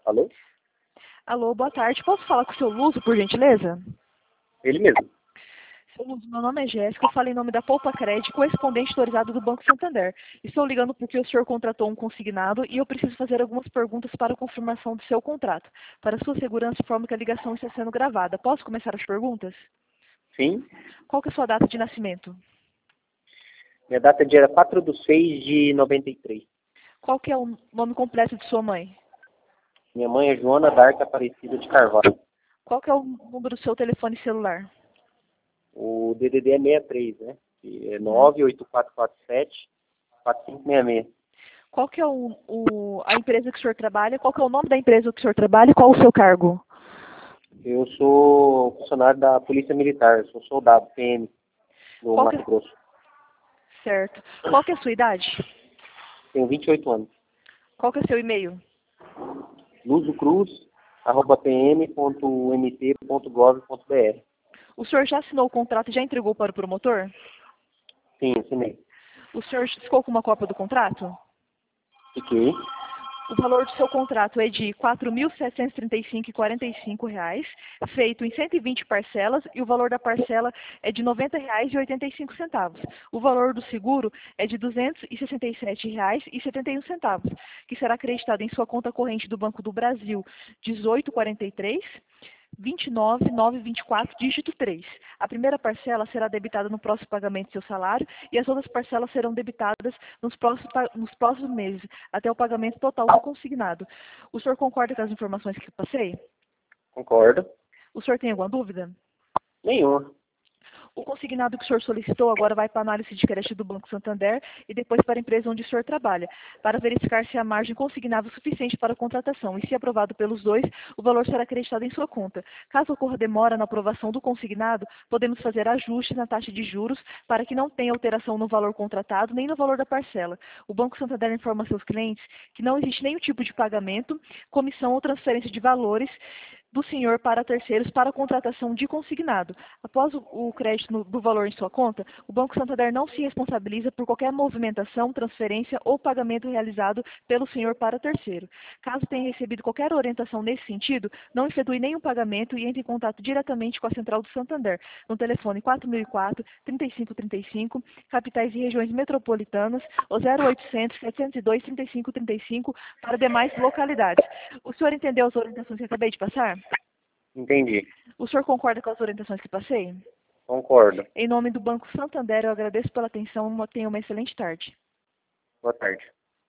Alô? Alô, boa tarde. Posso falar com o seu Luso, por gentileza? Ele mesmo. Seu Luso, meu nome é Jéssica, eu falo em nome da Poupa Cred, correspondente autorizado do Banco Santander. Estou ligando porque o senhor contratou um consignado e eu preciso fazer algumas perguntas para a confirmação do seu contrato. Para sua segurança, informo que a ligação está sendo gravada. Posso começar as perguntas? Sim. Qual que é a sua data de nascimento? Minha data de era 4/6/93. Qual que é o nome completo de sua mãe? Minha mãe é Joana Darca Aparecida de Carvalho. Qual que é o número do seu telefone celular? O DDD é 63, né? Que é 98447-4566. Qual que é a empresa que o senhor trabalha? Qual que é o nome da empresa que o senhor trabalha e qual o seu cargo? Eu sou funcionário da Polícia Militar, eu sou soldado PM do Qual que Mato Grosso. Certo. Qual que é a sua idade? Tenho 28 anos. Qual que é o seu e-mail? luzocruz@pm.mt.gov.br. O senhor já assinou o contrato e já entregou para o promotor? Sim, assinei. O senhor ficou com uma cópia do contrato? Fiquei. O valor do seu contrato é de R$ 4.735,45, feito em 120 parcelas, e o valor da parcela é de R$ 90,85. O valor do seguro é de R$ 267,71, que será acreditado em sua conta corrente do Banco do Brasil, 1843 29924, dígito 3. A primeira parcela será debitada no próximo pagamento do seu salário e as outras parcelas serão debitadas nos próximos meses, até o pagamento total do consignado. O senhor concorda com as informações que eu passei? Concordo. O senhor tem alguma dúvida? Nenhuma. O consignado que o senhor solicitou agora vai para a análise de crédito do Banco Santander e depois para a empresa onde o senhor trabalha, para verificar se a margem consignável é suficiente para a contratação. E se aprovado pelos dois, o valor será acreditado em sua conta. Caso ocorra demora na aprovação do consignado, podemos fazer ajustes na taxa de juros para que não tenha alteração no valor contratado nem no valor da parcela. O Banco Santander informa seus clientes que não existe nenhum tipo de pagamento, comissão ou transferência de valores do senhor para terceiros para a contratação de consignado. Após o crédito do valor em sua conta, o Banco Santander não se responsabiliza por qualquer movimentação, transferência ou pagamento realizado pelo senhor para terceiro. Caso tenha recebido qualquer orientação nesse sentido, não efetue nenhum pagamento e entre em contato diretamente com a Central do Santander, no telefone 4004-3535, capitais e regiões metropolitanas, ou 0800-702-3535 para demais localidades. O senhor entendeu as orientações que eu acabei de passar? Entendi. O senhor concorda com as orientações que passei? Concordo. Em nome do Banco Santander, eu agradeço pela atenção e tenha uma excelente tarde. Boa tarde.